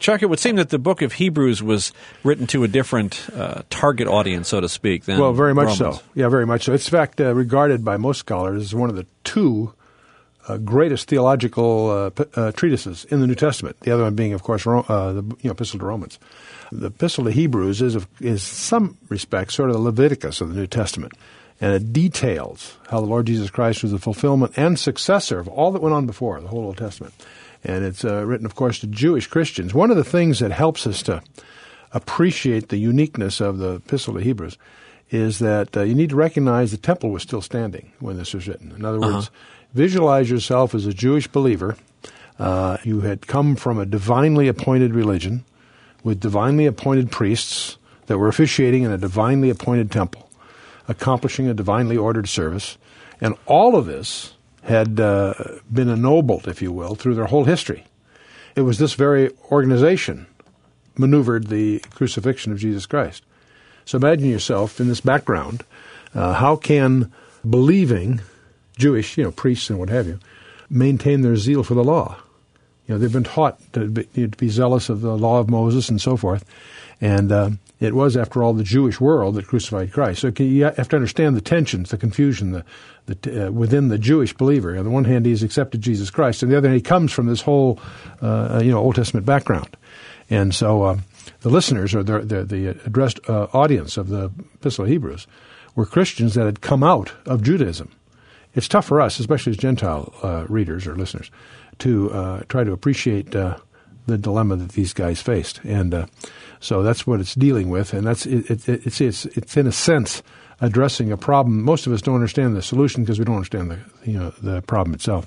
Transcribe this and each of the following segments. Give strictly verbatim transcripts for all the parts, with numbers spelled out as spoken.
Chuck, it would seem that the book of Hebrews was written to a different uh, target audience, so to speak, than Well, very much Romans. so. Yeah, very much so. It's, in fact, uh, regarded by most scholars as one of the two uh, greatest theological uh, p- uh, treatises in the New Testament. The other one being, of course, Ro- uh, the you know, Epistle to Romans. The Epistle to Hebrews is, of, is in some respects, sort of the Leviticus of the New Testament. And it details how the Lord Jesus Christ was the fulfillment and successor of all that went on before, the whole Old Testament. And it's uh, written, of course, to Jewish Christians. One of the things that helps us to appreciate the uniqueness of the Epistle to Hebrews is that uh, you need to recognize the temple was still standing when this was written. In other words, uh-huh. visualize yourself as a Jewish believer. Uh, you had come from a divinely appointed religion with divinely appointed priests that were officiating in a divinely appointed temple, accomplishing a divinely ordered service. And all of this had uh, been ennobled, if you will, through their whole history. It was this very organization maneuvered the crucifixion of Jesus Christ. So imagine yourself in this background. Uh, how can believing Jewish, you know, priests and what have you, maintain their zeal for the law? You know, they've been taught to be, to be zealous of the law of Moses and so forth. And uh, it was, after all, the Jewish world that crucified Christ. So you have to understand the tensions, the confusion the, the, uh, within the Jewish believer. On the one hand, he's accepted Jesus Christ. On the other hand, he comes from this whole, uh, you know, Old Testament background. And so uh, the listeners, or the, the, the addressed uh, audience of the Epistle of Hebrews, were Christians that had come out of Judaism. It's tough for us, especially as Gentile uh, readers or listeners, to uh, try to appreciate uh, the dilemma that these guys faced. And uh, so that's what it's dealing with, and that's it, it, it's, it's it's in a sense addressing a problem. Most of us don't understand the solution because we don't understand the you know the problem itself.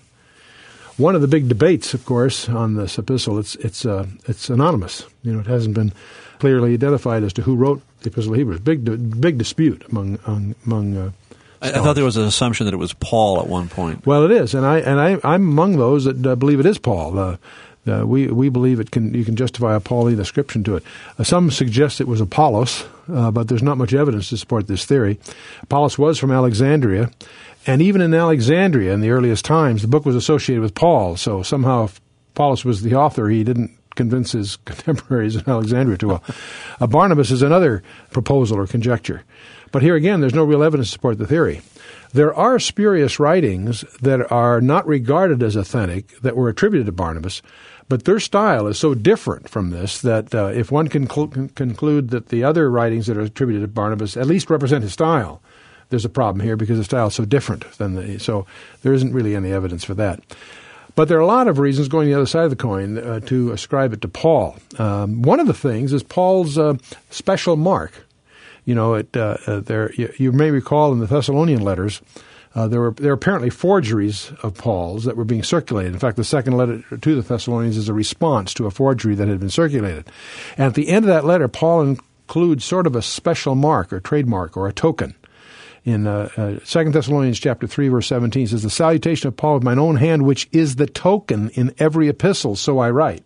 One of the big debates, of course, on this epistle, it's it's uh, it's anonymous. You know, it hasn't been clearly identified as to who wrote the Epistle of Hebrews. Big big dispute among among. Uh, I, I thought there was an assumption that it was Paul at one point. Well, it is, and I and I I'm among those that uh, believe it is Paul. Uh, Uh, we we believe it can you can justify a Pauline ascription to it. Uh, some suggest it was Apollos, uh, but there's not much evidence to support this theory. Apollos was from Alexandria, and even in Alexandria in the earliest times, the book was associated with Paul. So somehow, if Apollos was the author, he didn't convince his contemporaries in Alexandria too well. Uh, Barnabas is another proposal or conjecture. But here again, there's no real evidence to support the theory. There are spurious writings that are not regarded as authentic that were attributed to Barnabas, but their style is so different from this that uh, if one can cl- conclude that the other writings that are attributed to Barnabas at least represent his style, there's a problem here because the style is so different than the, so there isn't really any evidence for that. But there are a lot of reasons going the other side of the coin uh, to ascribe it to Paul. Um, one of the things is Paul's uh, special mark. You know, it, uh, uh, there you, you may recall in the Thessalonian letters, uh, there were there were apparently forgeries of Paul's that were being circulated. In fact, the second letter to the Thessalonians is a response to a forgery that had been circulated. And at the end of that letter, Paul includes sort of a special mark or trademark or a token. In uh, uh, Second Thessalonians chapter three, verse seventeen, it says, "The salutation of Paul with mine own hand, which is the token in every epistle, so I write."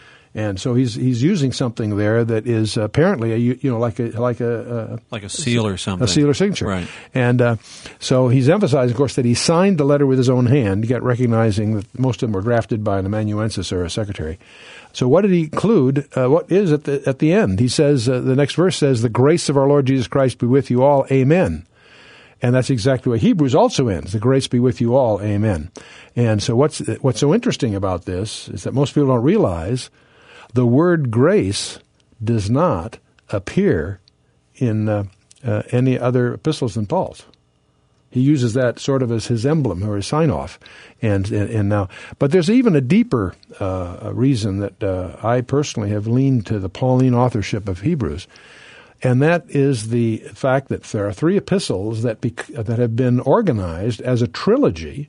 And so he's he's using something there that is apparently a you know like a like a, a like a seal or something, a seal or signature, right? And uh, so he's emphasizing, of course, that he signed the letter with his own hand, yet recognizing that most of them were drafted by an amanuensis or a secretary. So what did he include? Uh, what is at the at the end? He says uh, the next verse says, "The grace of our Lord Jesus Christ be with you all, amen." And that's exactly what Hebrews also ends. The grace be with you all, amen. And so what's what's so interesting about this is that most people don't realize the word grace does not appear in uh, uh, any other epistles than Paul's. He uses that sort of as his emblem or his sign-off. And, and, and now, but there's even a deeper uh, reason that uh, I personally have leaned to the Pauline authorship of Hebrews, and that is the fact that there are three epistles that bec- that have been organized as a trilogy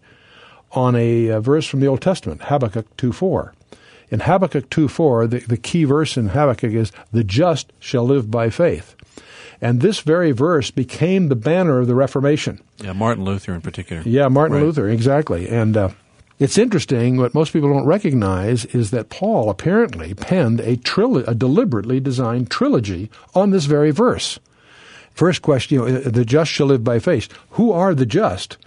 on a, a verse from the Old Testament, Habakkuk two four. In Habakkuk two four, the, the key verse in Habakkuk is, "The just shall live by faith." And this very verse became the banner of the Reformation. Yeah, Martin Luther in particular. Yeah, Martin right. Luther, exactly. And uh, it's interesting, what most people don't recognize is that Paul apparently penned a, trilo- a deliberately designed trilogy on this very verse. First question, you know, the just shall live by faith. Who are the just?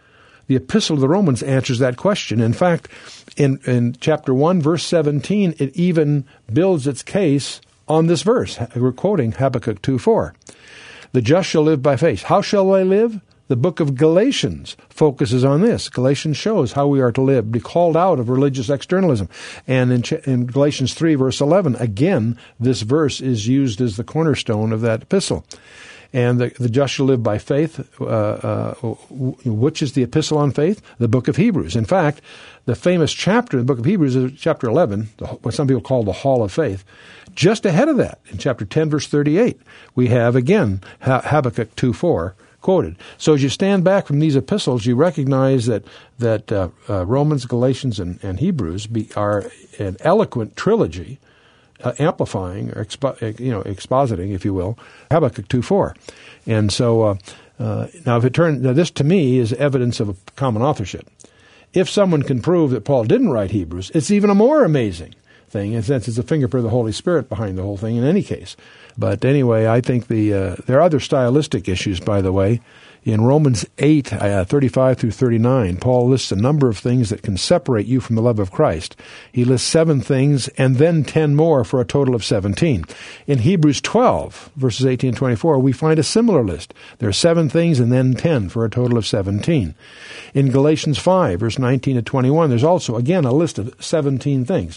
the Epistle to the Romans answers that question. In fact, in, in chapter one, verse seventeen, it even builds its case on this verse. We're quoting Habakkuk two four. The just shall live by faith. How shall they live? The book of Galatians focuses on this. Galatians shows how we are to live, be called out of religious externalism. And in, in Galatians three, verse eleven, again, this verse is used as the cornerstone of that epistle. And the, the just shall live by faith, uh, uh, which is the epistle on faith? The book of Hebrews. In fact, the famous chapter in the book of Hebrews is chapter eleven, what some people call the Hall of Faith. Just ahead of that, in chapter ten, verse thirty-eight, we have, again, Habakkuk two four quoted. So as you stand back from these epistles, you recognize that that uh, uh, Romans, Galatians, and, and Hebrews be, are an eloquent trilogy, uh, amplifying or expo- you know expositing, if you will, Habakkuk two four. And so uh, uh, now, if it turns now, this to me is evidence of a common authorship. If someone can prove that Paul didn't write Hebrews, it's even a more amazing thing, in a sense it's a fingerprint of the Holy Spirit behind the whole thing in any case. But anyway, I think the uh, there are other stylistic issues, by the way. In Romans eight, uh, thirty-five through thirty-nine, Paul lists a number of things that can separate you from the love of Christ. He lists seven things and then ten more for a total of seventeen. In Hebrews twelve, verses eighteen and twenty-four, we find a similar list. There are seven things and then ten for a total of seventeen. In Galatians five, verse nineteen to twenty-one, there's also, again, a list of seventeen things.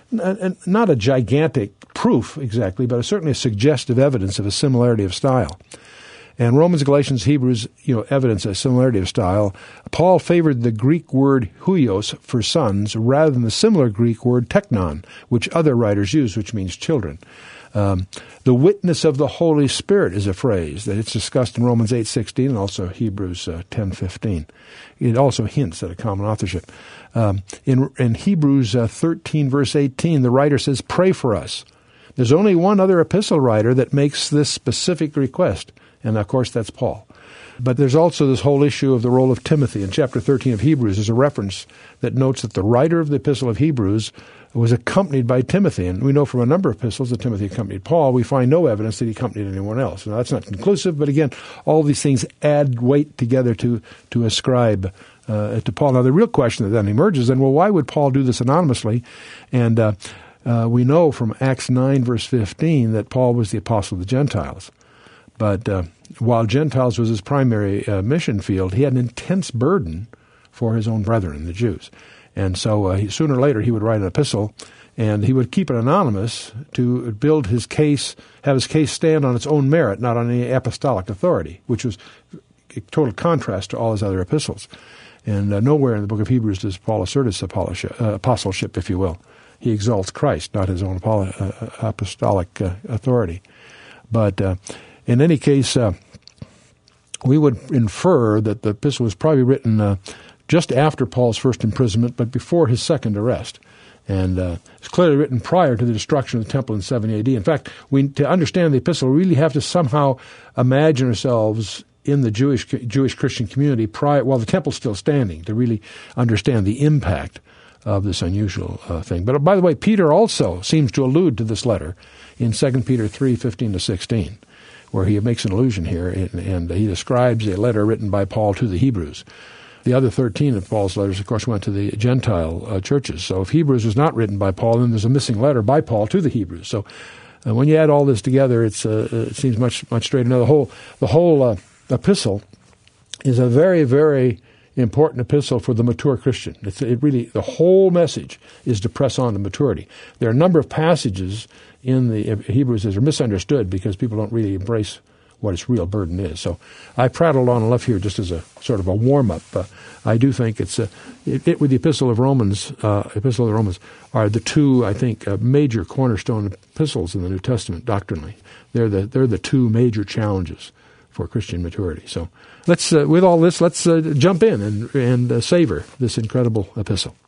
Not a gigantic proof exactly, but certainly a suggestive evidence of a similarity of style. And Romans, Galatians, Hebrews, you know, evidence a similarity of style. Paul favored the Greek word huios for sons rather than the similar Greek word teknon, which other writers use, which means children. Um, the witness of the Holy Spirit is a phrase that it's discussed in Romans eight sixteen and also Hebrews uh, ten fifteen. It also hints at a common authorship. Um, in, in Hebrews uh, thirteen, verse eighteen, the writer says, "Pray for us." There's only one other epistle writer that makes this specific request, and of course that's Paul. But there's also this whole issue of the role of Timothy. In chapter thirteen of Hebrews, there's a reference that notes that the writer of the epistle of Hebrews was accompanied by Timothy. And we know from a number of epistles that Timothy accompanied Paul. We find no evidence that he accompanied anyone else. Now, that's not conclusive, but again, all these things add weight together to, to ascribe uh, to Paul. Now, the real question that then emerges, then, well, why would Paul do this anonymously? And uh, uh, we know from Acts nine, verse fifteen, that Paul was the apostle of the Gentiles. But uh, while Gentiles was his primary uh, mission field, he had an intense burden for his own brethren, the Jews. And so uh, he, sooner or later he would write an epistle, and he would keep it anonymous to build his case, have his case stand on its own merit, not on any apostolic authority, which was a total contrast to all his other epistles. And uh, nowhere in the book of Hebrews does Paul assert his apostleship, if you will. He exalts Christ, not his own apostolic uh, authority. But uh, in any case, uh, we would infer that the epistle was probably written uh, just after Paul's first imprisonment, but before his second arrest. And uh, it's clearly written prior to the destruction of the temple in seventy A D. In fact, we to understand the epistle, we really have to somehow imagine ourselves in the Jewish Jewish Christian community prior, while the temple's still standing, to really understand the impact of this unusual uh, thing. But by the way, Peter also seems to allude to this letter in Second Peter three fifteen to sixteen, where he makes an allusion here, and, and he describes a letter written by Paul to the Hebrews. The other thirteen of Paul's letters, of course, went to the Gentile uh, churches. So if Hebrews was not written by Paul, then there's a missing letter by Paul to the Hebrews. So uh, when you add all this together, it's uh, it seems much much straighter. Now, the whole the whole uh, epistle is a very, very important epistle for the mature Christian. It's, it really, the whole message is to press on to maturity. There are a number of passages in the Hebrews that are misunderstood because people don't really embrace what its real burden is. So I prattled on enough here just as a sort of a warm-up. Uh, I do think it's a, it, it with the Epistle of Romans, uh, Epistle of the Romans are the two, I think, uh, major cornerstone epistles in the New Testament doctrinally. They're the they're the two major challenges for Christian maturity. So let's, uh, with all this, let's uh, jump in and and uh, savor this incredible epistle.